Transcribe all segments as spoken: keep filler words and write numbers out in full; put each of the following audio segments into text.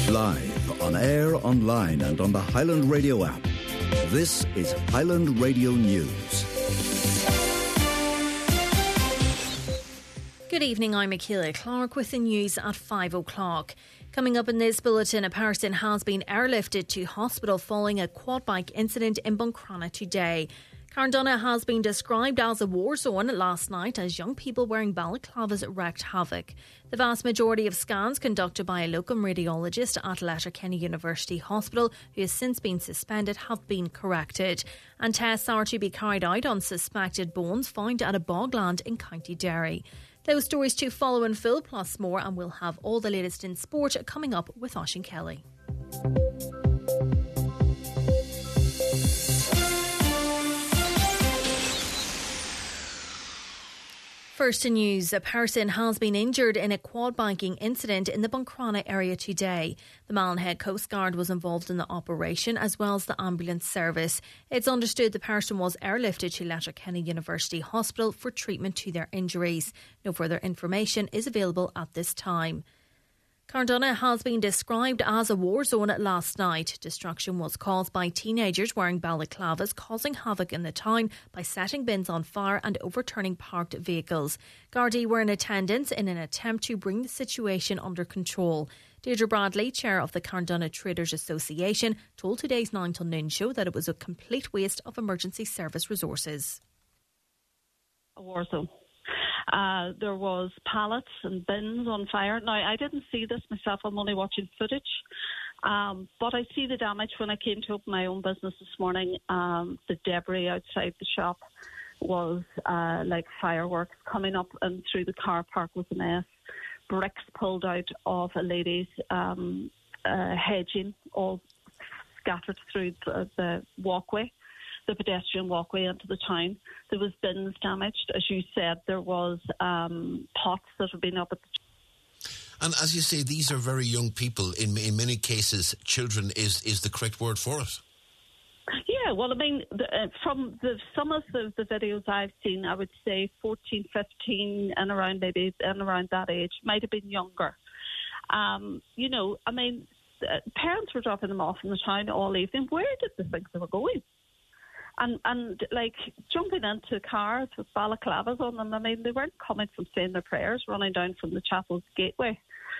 Live, on air, online and on the Highland Radio app. This is Highland Radio News. Good evening, I'm Michaela Clark with the news at five o'clock. Coming up in this bulletin, a person has been airlifted to hospital following a quad bike incident in Buncrana today. Carndonagh has been described as a war zone last night as young people wearing balaclavas wreaked havoc. The vast majority of scans conducted by a locum radiologist at Letterkenny University Hospital, who has since been suspended, have been corrected. And tests are to be carried out on suspected bones found at a bogland in County Derry. Those stories to follow in full, plus more, and we'll have all the latest in sport coming up with Oisín Kelly. First in news, a person has been injured in a quad biking incident in the Buncrana area today. The Mallinhead Coast Guard was involved in the operation as well as the ambulance service. It's understood the person was airlifted to Letterkenny University Hospital for treatment to their injuries. No further information is available at this time. Carndonagh has been described as a war zone last night. Destruction was caused by teenagers wearing balaclavas, causing havoc in the town by setting bins on fire and overturning parked vehicles. Gardaí were in attendance in an attempt to bring the situation under control. Deirdre Bradley, chair of the Carndonagh Traders Association, told today's nine till noon show that it was a complete waste of emergency service resources. A war zone. Uh, there was pallets and bins on fire. Now, I didn't see this myself. I'm only watching footage. Um, but I see the damage when I came to open my own business this morning. Um, the debris outside the shop was uh, like fireworks coming up and through the car park was a mess. Bricks pulled out of a lady's um, uh, hedging, all scattered through the, the walkway. The pedestrian walkway into the town. There was bins damaged. As you said, there was um, pots that had been up at the... And as you say, these are very young people. In in many cases, children is, is the correct word for it. Yeah, well, I mean, the, uh, from the, some of the, the videos I've seen, I would say fourteen, fifteen and around maybe and around that age, might have been younger. Um, you know, I mean, uh, parents were dropping them off in the town all evening. Where did they think they were going? And, and like, jumping into cars with balaclavas on them, I mean, they weren't coming from saying their prayers, running down from the chapel's gateway.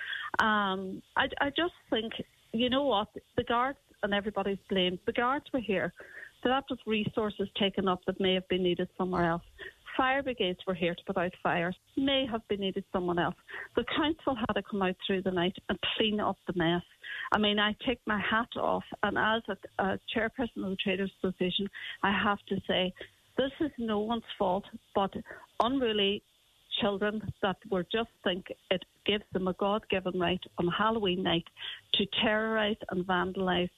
Um, I, I just think, you know what, the guards, and everybody's blamed, the guards were here. So that was resources taken up that may have been needed somewhere else. Fire brigades were here to put out fires, may have been needed somewhere else. The council had to come out through the night and clean up the mess. I mean, I take my hat off, and as a, a chairperson of the Traders Association, I have to say this is no one's fault, but unruly children that were just think it gives them a God-given right on Halloween night to terrorise and vandalise.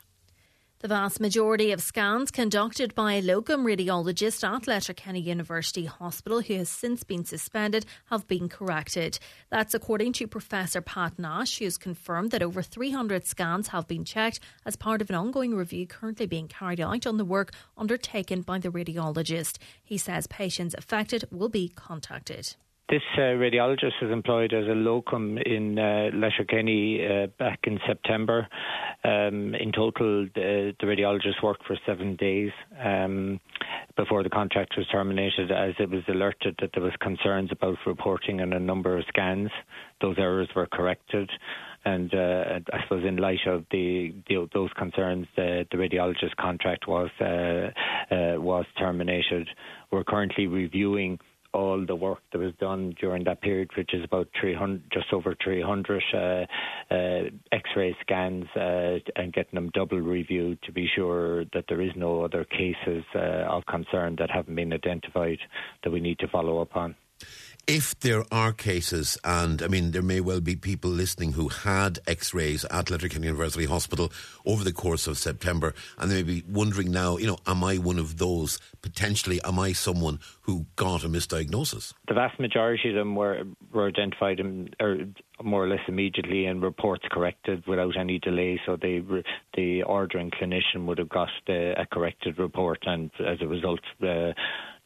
The vast majority of scans conducted by a locum radiologist at Letterkenny University Hospital, who has since been suspended, have been corrected. That's according to Professor Pat Nash, who has confirmed that over three hundred scans have been checked as part of an ongoing review currently being carried out on the work undertaken by the radiologist. He says patients affected will be contacted. This uh, radiologist was employed as a locum in uh, Letterkenny uh, back in September. Um, in total, the, the radiologist worked for seven days um, before the contract was terminated, as it was alerted that there was concerns about reporting on a number of scans. Those errors were corrected. And uh, I suppose in light of the, the those concerns, the, the radiologist contract was uh, uh, was terminated. We're currently reviewing all the work that was done during that period, which is about three hundred, just over three hundred uh, uh, X-ray scans, uh, and getting them double reviewed to be sure that there is no other cases uh, of concern that haven't been identified that we need to follow up on. If there are cases, and I mean there may well be people listening who had X-rays at Letterkenny University Hospital over the course of September, and they may be wondering now, you know, am I one of those? Potentially, am I someone who got a misdiagnosis? The vast majority of them were were identified in, or more or less immediately, and reports corrected without any delay. So they, the ordering clinician would have got uh, a corrected report, and as a result, uh,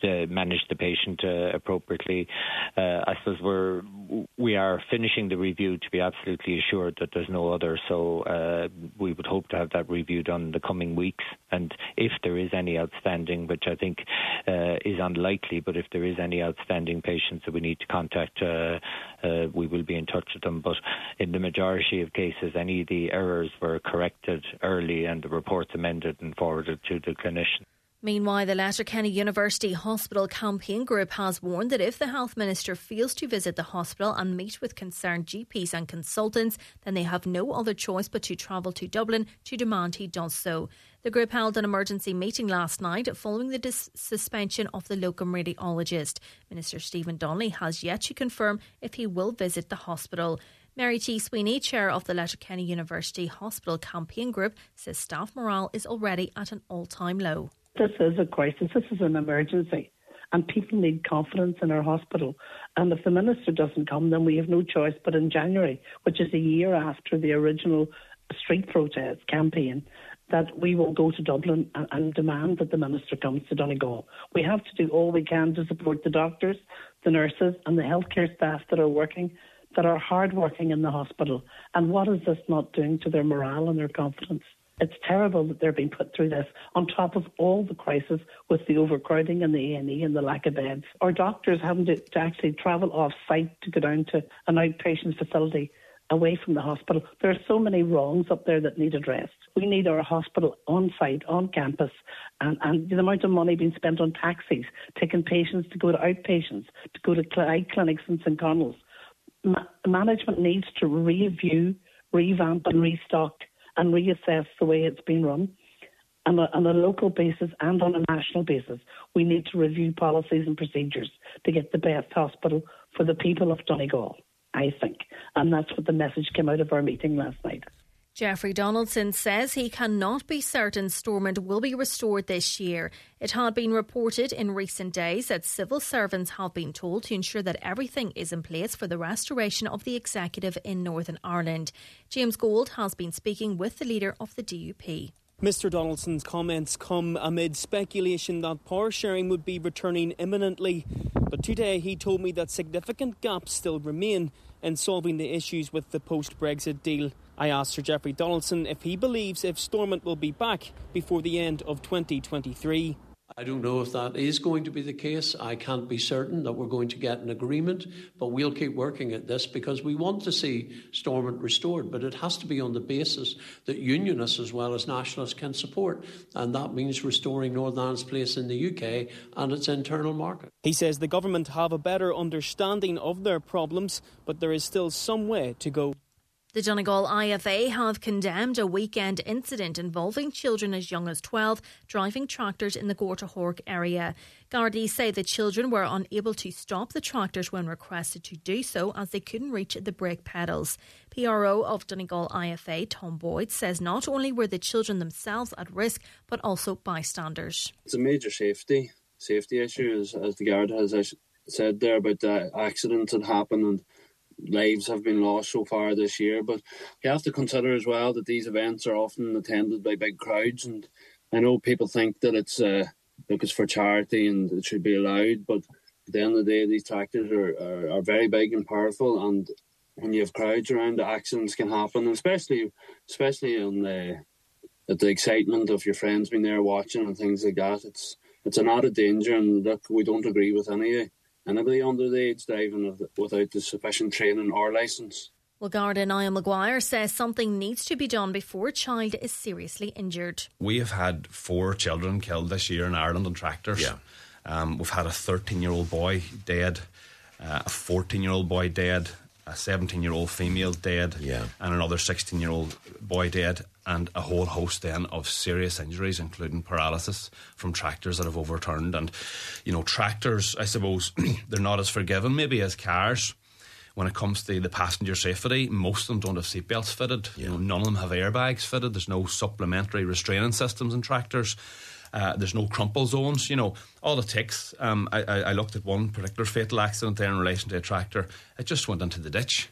uh, manage the patient uh, appropriately. Uh, I suppose we're we are finishing the review to be absolutely assured that there's no other. So uh, we would hope to have that review done in the coming weeks. And if there is any outstanding, which I think uh, is unlikely, but if there is any outstanding patients that we need to contact, uh, uh, we will be in touch with them. But in the majority of cases, any of the errors were corrected early and the reports amended and forwarded to the clinician. Meanwhile, the Letterkenny University Hospital Campaign Group has warned that if the Health Minister fails to visit the hospital and meet with concerned G Ps and consultants, then they have no other choice but to travel to Dublin to demand he does so. The group held an emergency meeting last night following the dis- suspension of the locum radiologist. Minister Stephen Donnelly has yet to confirm if he will visit the hospital. Mary T. Sweeney, chair of the Letterkenny University Hospital Campaign Group, says staff morale is already at an all-time low. This is a crisis. This is an emergency. And people need confidence in our hospital. And if the Minister doesn't come, then we have no choice. But in January, which is a year after the original street protest campaign, that we will go to Dublin and, and demand that the Minister comes to Donegal. We have to do all we can to support the doctors, the nurses and the healthcare staff that are working, that are hard working in the hospital. And what is this not doing to their morale and their confidence? It's terrible that they're being put through this on top of all the crisis with the overcrowding and the A and E and the lack of beds. Our doctors having to, to actually travel off-site to go down to an outpatient facility away from the hospital. There are so many wrongs up there that need addressed. We need our hospital on-site, on campus, and, and the amount of money being spent on taxis, taking patients to go to outpatients, to go to eye clinics in St Connell's. Ma- management needs to review, revamp and restock and reassess the way it's been run. And on a local basis and on a national basis, we need to review policies and procedures to get the best hospital for the people of Donegal, I think. And that's what the message came out of our meeting last night. Jeffrey Donaldson says he cannot be certain Stormont will be restored this year. It had been reported in recent days that civil servants have been told to ensure that everything is in place for the restoration of the executive in Northern Ireland. James Gold has been speaking with the leader of the D U P. Mr Donaldson's comments come amid speculation that power sharing would be returning imminently. But today he told me that significant gaps still remain in solving the issues with the post-Brexit deal. I asked Sir Jeffrey Donaldson if he believes if Stormont will be back before the end of twenty twenty-three. I don't know if that is going to be the case. I can't be certain that we're going to get an agreement, but we'll keep working at this because we want to see Stormont restored. But it has to be on the basis that unionists as well as nationalists can support, and that means restoring Northern Ireland's place in the U K and its internal market. He says the government have a better understanding of their problems, but there is still some way to go. The Donegal I F A have condemned a weekend incident involving children as young as twelve driving tractors in the Gortahork area. Gardaí say the children were unable to stop the tractors when requested to do so as they couldn't reach the brake pedals. P R O of Donegal I F A, Tom Boyd, says not only were the children themselves at risk, but also bystanders. It's a major safety safety issue, as, as the Garda has said there about the accidents that happened and lives have been lost so far this year. But you have to consider as well that these events are often attended by big crowds, and I know people think that it's uh, look, it's for charity and it should be allowed, but at the end of the day these tractors are, are, are very big and powerful, and when you have crowds around, the accidents can happen, and especially especially on the at the excitement of your friends being there watching and things like that. It's it's an added danger, and look, we don't agree with any Anybody under the age driving without the sufficient training or licence. Well, Garda Niall Maguire says something needs to be done before a child is seriously injured. We have had four children killed this year in Ireland on tractors. Yeah. Um, we've had a thirteen-year-old boy dead, uh, a fourteen-year-old boy dead, a seventeen-year-old female dead, yeah. and another sixteen-year-old boy dead, and a whole host then of serious injuries, including paralysis from tractors that have overturned. And, you know, tractors, I suppose, they're not as forgiving maybe as cars when it comes to the passenger safety. Most of them don't have seatbelts fitted. Yeah. You know, none of them have airbags fitted. There's no supplementary restraining systems in tractors. Uh, there's no crumple zones, you know, all it takes. Um, I, I looked at one particular fatal accident there in relation to a tractor. It just went into the ditch.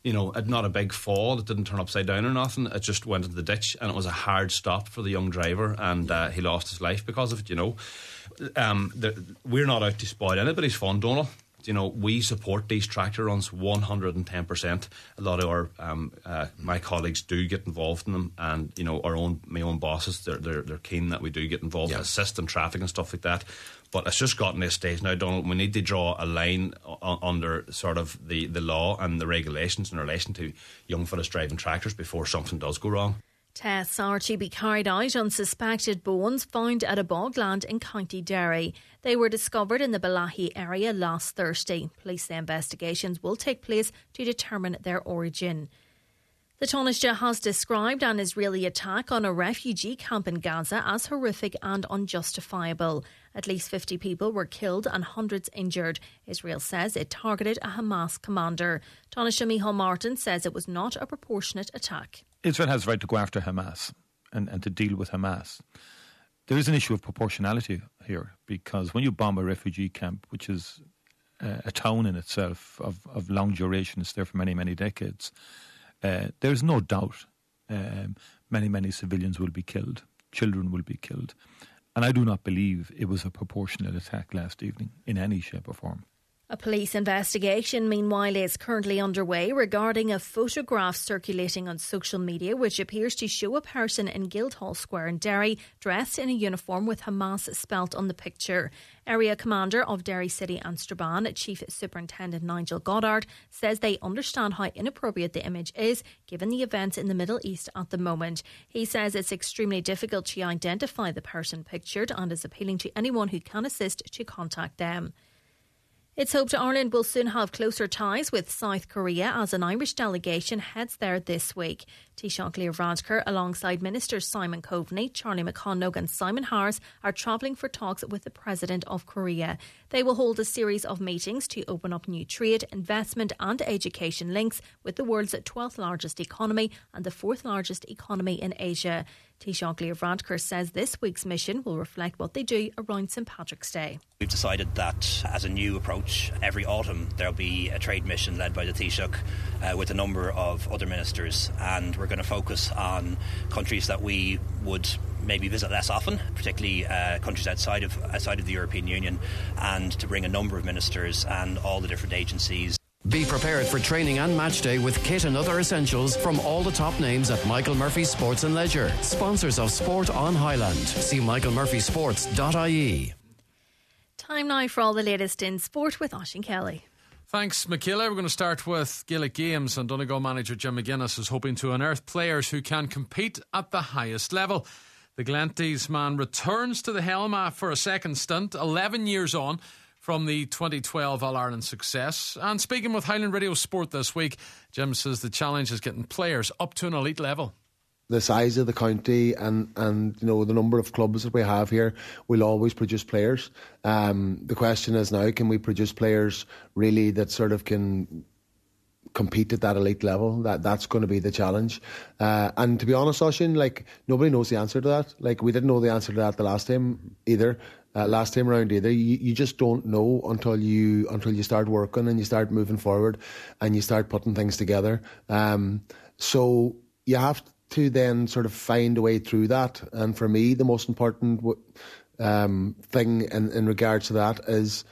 You know, it, not a big fall. It didn't turn upside down or nothing. It just went into the ditch, and it was a hard stop for the young driver, and uh, he lost his life because of it. You know, um, the, we're not out to spoil anybody's fun, Donald. You know, we support these tractor runs one hundred ten percent. A lot of our um, uh, my colleagues do get involved in them, and you know, our own my own bosses, they're they're, they're keen that we do get involved, yeah. assist in traffic and stuff like that. But it's just gotten to a stage now, Donald, we need to draw a line o- under sort of the, the law and the regulations in relation to young fellas driving tractors before something does go wrong. Tests are to be carried out on suspected bones found at a bogland in County Derry. They were discovered in the Balahi area last Thursday. Police say investigations will take place to determine their origin. The Taoiseach has described an Israeli attack on a refugee camp in Gaza as horrific and unjustifiable. At least fifty people were killed and hundreds injured. Israel says it targeted a Hamas commander. Taoiseach Micheál Martin says it was not a proportionate attack. Israel has the right to go after Hamas and, and to deal with Hamas. There is an issue of proportionality here, because when you bomb a refugee camp, which is uh, a town in itself of, of long duration, it's there for many, many decades, uh, there's no doubt um, many, many civilians will be killed, children will be killed. And I do not believe it was a proportionate attack last evening in any shape or form. A police investigation, meanwhile, is currently underway regarding a photograph circulating on social media which appears to show a person in Guildhall Square in Derry dressed in a uniform with Hamas spelt on the picture. Area Commander of Derry City and Strabane, Chief Superintendent Nigel Goddard, says they understand how inappropriate the image is given the events in the Middle East at the moment. He says it's extremely difficult to identify the person pictured and is appealing to anyone who can assist to contact them. It's hoped Ireland will soon have closer ties with South Korea as an Irish delegation heads there this week. Taoiseach Leo Varadkar, alongside Ministers Simon Coveney, Charlie McConaughey and Simon Harris, are travelling for talks with the President of Korea. They will hold a series of meetings to open up new trade, investment and education links with the world's twelfth largest economy and the fourth largest economy in Asia. Taoiseach Leo Varadkar says this week's mission will reflect what they do around St Patrick's Day. We've decided that as a new approach, every autumn there'll be a trade mission led by the Taoiseach uh, with a number of other ministers, and we're going to focus on countries that we would maybe visit less often, particularly uh, countries outside of outside of the European Union, and to bring a number of ministers and all the different agencies. Be prepared for training and match day with kit and other essentials from all the top names at Michael Murphy Sports and Leisure. Sponsors of Sport on Highland. See michael murphy sports dot I E. Time now for all the latest in sport with Oisín Kelly. Thanks, Michaela. We're going to start with Gaelic Games, and Donegal manager Jim McGuinness is hoping to unearth players who can compete at the highest level. The Glanties man returns to the helm for a second stint, eleven years on from the twenty twelve All-Ireland success. And speaking with Highland Radio Sport this week, Jim says the challenge is getting players up to an elite level. The size of the county and, and you know the number of clubs that we have here will always produce players. Um, the question is now, can we produce players really that sort of can compete at that elite level? That that's going to be the challenge. Uh, and to be honest, Oisín, like nobody knows the answer to that. Like we didn't know the answer to that the last time either. Uh, last time round either. You, you just don't know until you until you start working and you start moving forward and you start putting things together. Um, so you have to then sort of find a way through that. And for me, the most important um, thing in, in regards to that is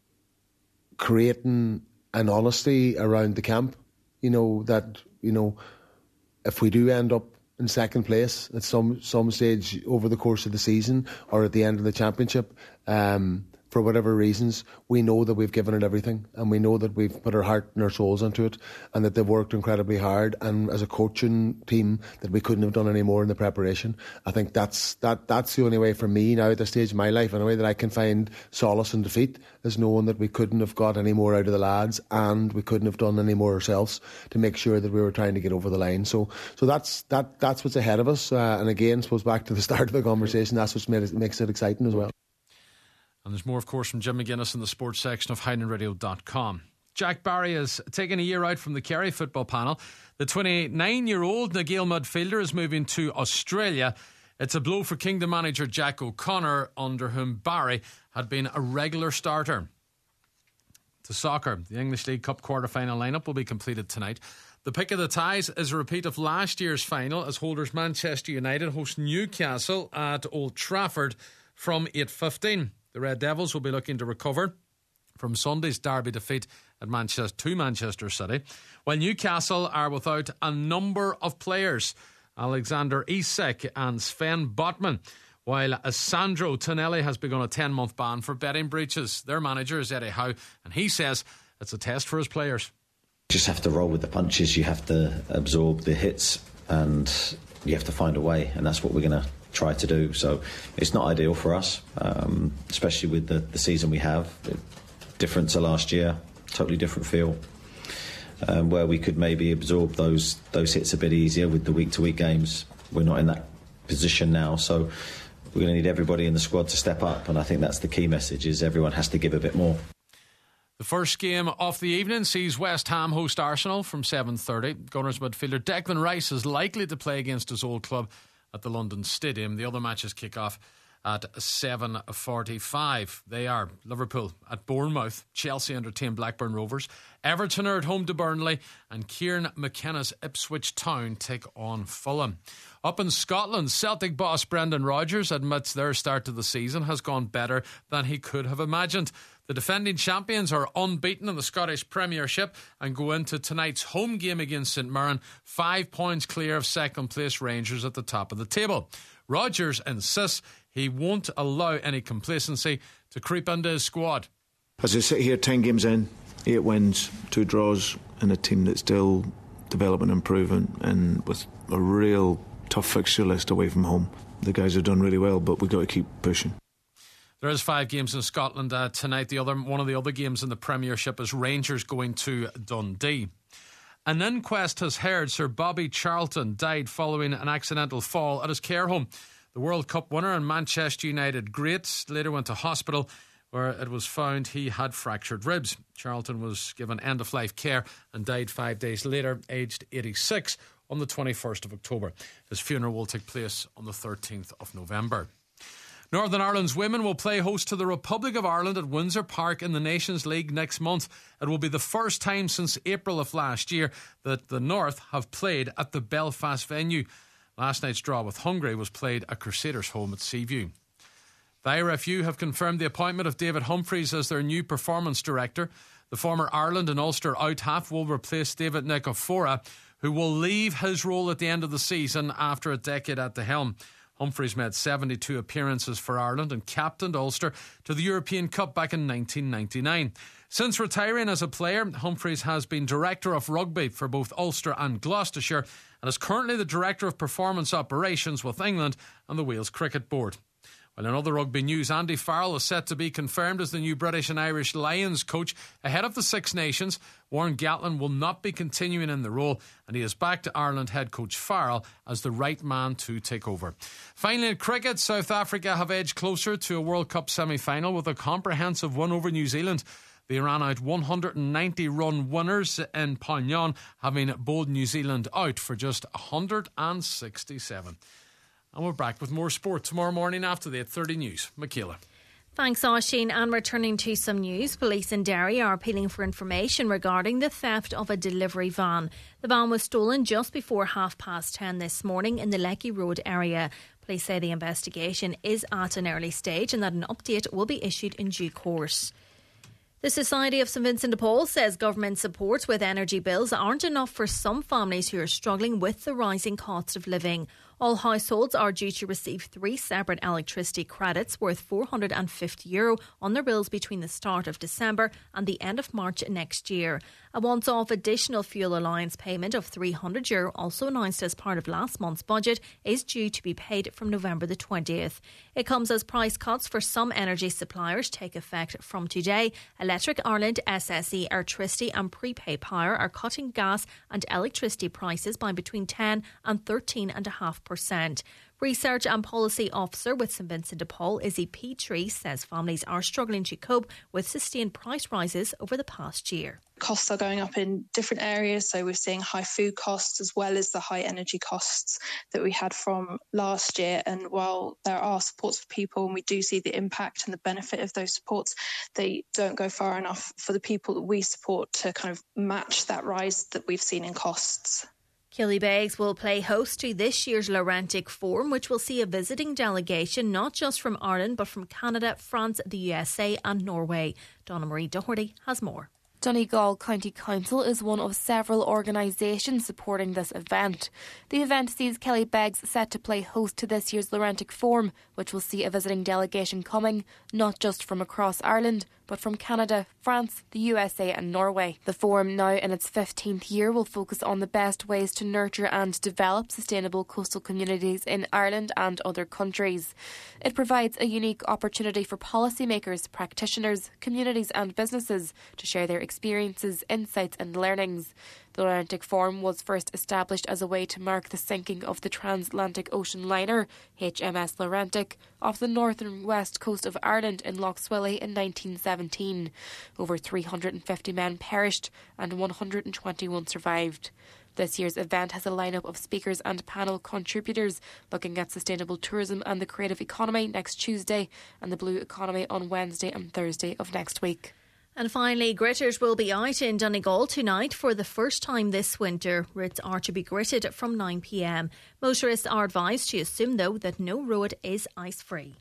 creating an honesty around the camp. You know, that, you know, if we do end up in second place at some some stage over the course of the season or at the end of the championship, um, for whatever reasons, we know that we've given it everything and we know that we've put our heart and our souls into it and that they've worked incredibly hard, and as a coaching team that we couldn't have done any more in the preparation. I think that's that that's the only way for me now at this stage of my life, in a way that I can find solace in defeat, is knowing that we couldn't have got any more out of the lads and we couldn't have done any more ourselves to make sure that we were trying to get over the line. So so that's that that's what's ahead of us, uh, and again, I suppose back to the start of the conversation, that's what made it, makes it exciting as well. And there's more, of course, from Jim McGuinness in the sports section of highland radio dot com. Jack Barry has taken a year out from the Kerry football panel. The twenty-nine-year-old Nagale midfielder is moving to Australia. It's a blow for Kingdom manager Jack O'Connor, under whom Barry had been a regular starter. To soccer, the English League Cup quarter-final lineup will be completed tonight. The pick of the ties is a repeat of last year's final as holders Manchester United host Newcastle at Old Trafford from eight fifteen. The Red Devils will be looking to recover from Sunday's derby defeat at Manchester to Manchester City, while Newcastle are without a number of players, Alexander Isak and Sven Botman, while Sandro Tonelli has begun a ten-month ban for betting breaches. Their manager is Eddie Howe, and he says it's a test for his players. Just have to roll with the punches, you have to absorb the hits, and you have to find a way, and that's what we're going to try to do. So it's not ideal for us, um, especially with the, the season we have. Different to last year, totally different feel, um, where we could maybe absorb those those hits a bit easier with the week-to-week games. We're not in that position now, so we're going to need everybody in the squad to step up, and I think that's the key message, is everyone has to give a bit more. The first game of the evening sees West Ham host Arsenal from seven thirty. Gunners midfielder Declan Rice is likely to play against his old club at the London Stadium. The other matches kick off at seven forty-five. They are Liverpool at Bournemouth, Chelsea entertain Blackburn Rovers, Everton are at home to Burnley, and Kieran McKenna's Ipswich Town take on Fulham. Up in Scotland, Celtic boss Brendan Rodgers admits their start to the season has gone better than he could have imagined. The defending champions are unbeaten in the Scottish Premiership and go into tonight's home game against St Mirren five points clear of second place Rangers at the top of the table. Rodgers insists he won't allow any complacency to creep into his squad. As I sit here ten games in, eight wins, two draws, and a team that's still developing and improving, and with a real tough fixture list away from home. The guys have done really well, but we've got to keep pushing. There is five games in Scotland uh, tonight. The other one of the other games in the Premiership is Rangers going to Dundee. An inquest has heard Sir Bobby Charlton died following an accidental fall at his care home. The World Cup winner and Manchester United great later went to hospital where it was found he had fractured ribs. Charlton was given end-of-life care and died five days later, aged eighty-six, on the twenty-first of October. His funeral will take place on the thirteenth of November. Northern Ireland's women will play host to the Republic of Ireland at Windsor Park in the Nations League next month. It will be the first time since April of last year that the North have played at the Belfast venue. Last night's draw with Hungary was played at Crusaders' home at Seaview. The I R F U have confirmed the appointment of David Humphreys as their new performance director. The former Ireland and Ulster out-half will replace David Nicophora, who will leave his role at the end of the season after a decade at the helm. Humphreys made seventy-two appearances for Ireland and captained Ulster to the European Cup back in nineteen ninety-nine. Since retiring as a player, Humphreys has been Director of Rugby for both Ulster and Gloucestershire and is currently the Director of Performance Operations with England and the Wales Cricket Board. Well, in other rugby news, Andy Farrell is set to be confirmed as the new British and Irish Lions coach ahead of the Six Nations. Warren Gatland will not be continuing in the role, and he is back to Ireland head coach Farrell as the right man to take over. Finally, in cricket, South Africa have edged closer to a World Cup semi-final with a comprehensive win over New Zealand. They ran out one hundred ninety run winners in Pyongyang, having bowled New Zealand out for just one hundred sixty-seven. And we're back with more sport tomorrow morning after the eight thirty news. Michaela. Thanks, Oisin. And returning to some news, police in Derry are appealing for information regarding the theft of a delivery van. The van was stolen just before half past ten this morning in the Lecky Road area. Police say the investigation is at an early stage and that an update will be issued in due course. The Society of St Vincent de Paul says government support with energy bills aren't enough for some families who are struggling with the rising cost of living. All households are due to receive three separate electricity credits worth four hundred fifty euro on their bills between the start of December and the end of March next year. A once-off additional fuel allowance payment of three hundred euro, also announced as part of last month's budget, is due to be paid from November the twentieth. It comes as price cuts for some energy suppliers take effect from today. Electric Ireland, S S E, Airtricity and Prepay Power are cutting gas and electricity prices by between ten and thirteen point five percent. percent. Research and Policy Officer with St Vincent de Paul, Izzy Petrie, says families are struggling to cope with sustained price rises over the past year. Costs are going up in different areas, so we're seeing high food costs as well as the high energy costs that we had from last year. And while there are supports for people and we do see the impact and the benefit of those supports, they don't go far enough for the people that we support to kind of match that rise that we've seen in costs. Killybegs will play host to this year's Laurentic Forum, which will see a visiting delegation not just from Ireland but from Canada, France, the U S A and Norway. Donna Marie Doherty has more. Donegal County Council is one of several organisations supporting this event. The event sees Killybegs set to play host to this year's Laurentic Forum, which will see a visiting delegation coming not just from across Ireland but from Canada, France, the U S A and Norway. The forum, now in its fifteenth year, will focus on the best ways to nurture and develop sustainable coastal communities in Ireland and other countries. It provides a unique opportunity for policymakers, practitioners, communities and businesses to share their experiences, insights and learnings. The Laurentic Forum was first established as a way to mark the sinking of the transatlantic ocean liner H M S Laurentic off the north and west coast of Ireland in Lough Swilly in nineteen seventeen. Over three hundred fifty men perished and one hundred twenty-one survived. This year's event has a lineup of speakers and panel contributors looking at sustainable tourism and the creative economy next Tuesday and the blue economy on Wednesday and Thursday of next week. And finally, gritters will be out in Donegal tonight for the first time this winter. Routes are to be gritted from nine p m. Motorists are advised to assume, though, that no road is ice-free.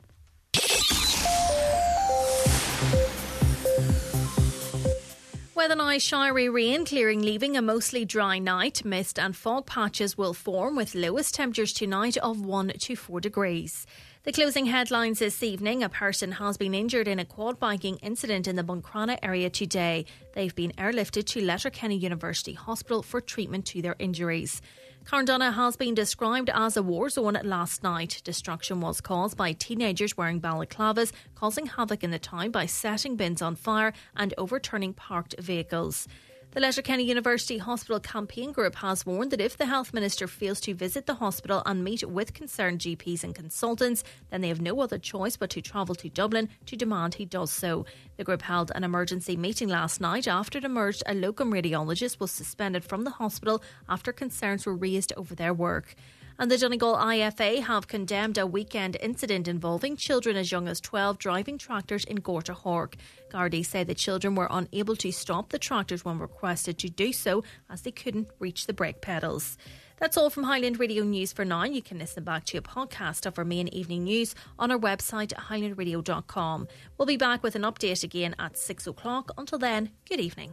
Weather now, showery rain clearing, leaving a mostly dry night. Mist and fog patches will form with lowest temperatures tonight of one to four degrees. The closing headlines this evening: a person has been injured in a quad biking incident in the Buncrana area today. They've been airlifted to Letterkenny University Hospital for treatment to their injuries. Carndonagh has been described as a war zone last night. Destruction was caused by teenagers wearing balaclavas, causing havoc in the town by setting bins on fire and overturning parked vehicles. The Letterkenny University Hospital Campaign Group has warned that if the Health Minister fails to visit the hospital and meet with concerned G Ps and consultants, then they have no other choice but to travel to Dublin to demand he does so. The group held an emergency meeting last night after it emerged a locum radiologist was suspended from the hospital after concerns were raised over their work. And the Donegal I F A have condemned a weekend incident involving children as young as twelve driving tractors in Gorta Hork. Gardaí say the children were unable to stop the tractors when requested to do so, as they couldn't reach the brake pedals. That's all from Highland Radio News for now. You can listen back to a podcast of our main evening news on our website at highland radio dot com. We'll be back with an update again at six o'clock. Until then, good evening.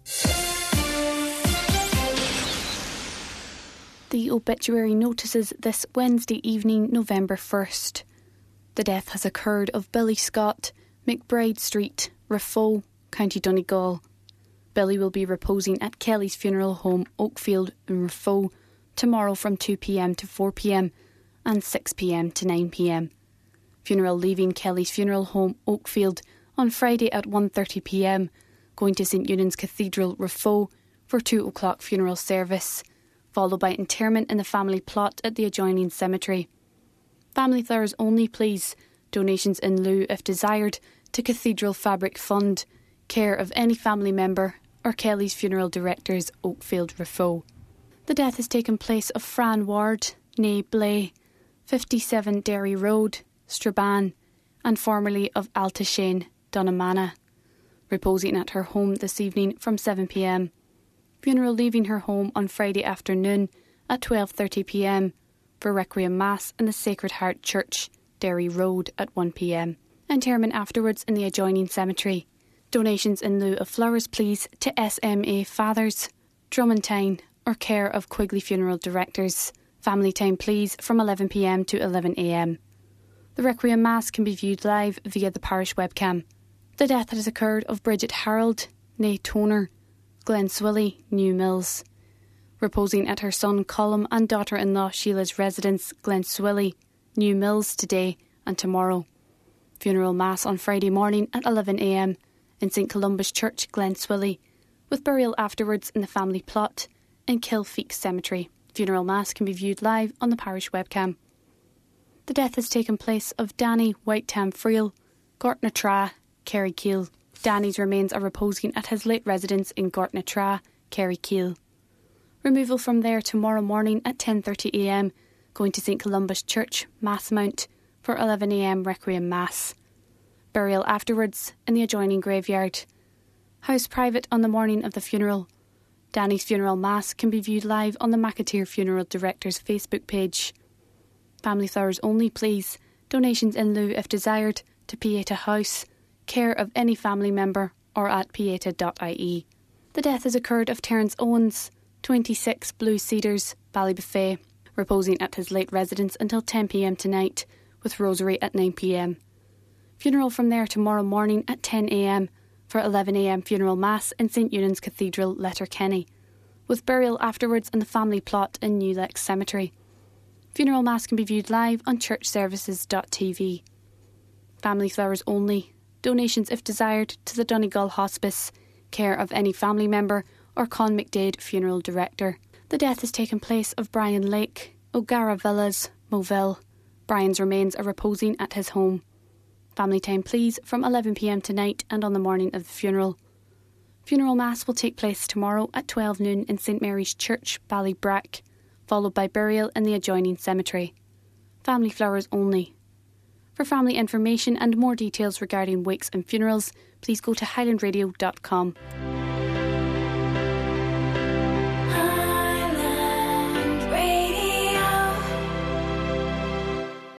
The obituary notices this Wednesday evening, November first. The death has occurred of Billy Scott, McBride Street, Raffoe, County Donegal. Billy will be reposing at Kelly's funeral home, Oakfield in Raffoe, tomorrow from two p m to four p m and six p m to nine p m. Funeral leaving Kelly's funeral home, Oakfield, on Friday at one thirty p m, going to St Eunan's Cathedral, Raffoe, for two o'clock funeral service, followed by interment in the family plot at the adjoining cemetery. Family flowers only, please. Donations in lieu, if desired, to Cathedral Fabric Fund, care of any family member or Kelly's Funeral Directors, Oakfield, Raffoe. The death has taken place of Fran Ward, née Blay, fifty-seven Derry Road, Strabane, and formerly of Altashane, Dunnamana, reposing at her home this evening from seven p m. Funeral leaving her home on Friday afternoon at twelve thirty p m for Requiem Mass in the Sacred Heart Church, Derry Road, at one p m. Interment afterwards in the adjoining cemetery. Donations in lieu of flowers, please, to S M A Fathers, Drummondtown, or care of Quigley Funeral Directors. Family time, please, from eleven p m to eleven a m. The Requiem Mass can be viewed live via the parish webcam. The death has occurred of Bridget Harold, née Toner, Glen Swilly, New Mills, reposing at her son Colum and daughter-in-law Sheila's residence, Glen Swilly, New Mills, today and tomorrow. Funeral Mass on Friday morning at eleven a m in St Columba's Church, Glen Swilly, with burial afterwards in the family plot in Kilfeek Cemetery. Funeral Mass can be viewed live on the parish webcam. The death has taken place of Danny Whitetam Friel, Gortna Tra, Kerry Keel. Danny's remains are reposing at his late residence in Gortna Tra, Kerry Keel. Removal from there tomorrow morning at ten thirty a m, going to St Columba's Church, Massmount, for eleven a m Requiem Mass. Burial afterwards in the adjoining graveyard. House private on the morning of the funeral. Danny's funeral mass can be viewed live on the McAteer Funeral Director's Facebook page. Family flowers only, please. Donations in lieu if desired to Pieta House, care of any family member, or at pieta dot I E. The death has occurred of Terence Owens, twenty-six Blue Cedars, Ballybuffet, reposing at his late residence until ten p m tonight, with rosary at nine p m. Funeral from there tomorrow morning at ten a m for eleven a m funeral mass in St Eunan's Cathedral, Letterkenny, with burial afterwards in the family plot in New Lex Cemetery. Funeral mass can be viewed live on church services dot t v. Family flowers only. Donations if desired to the Donegal Hospice, care of any family member, or Con McDade Funeral Director. The death has taken place of Brian Lake, O'Gara Villas, Moville. Brian's remains are reposing at his home. Family time please from eleven p m tonight and on the morning of the funeral. Funeral Mass will take place tomorrow at twelve noon in St Mary's Church, Ballybrack, followed by burial in the adjoining cemetery. Family flowers only. For family information and more details regarding wakes and funerals, please go to highland radio dot com.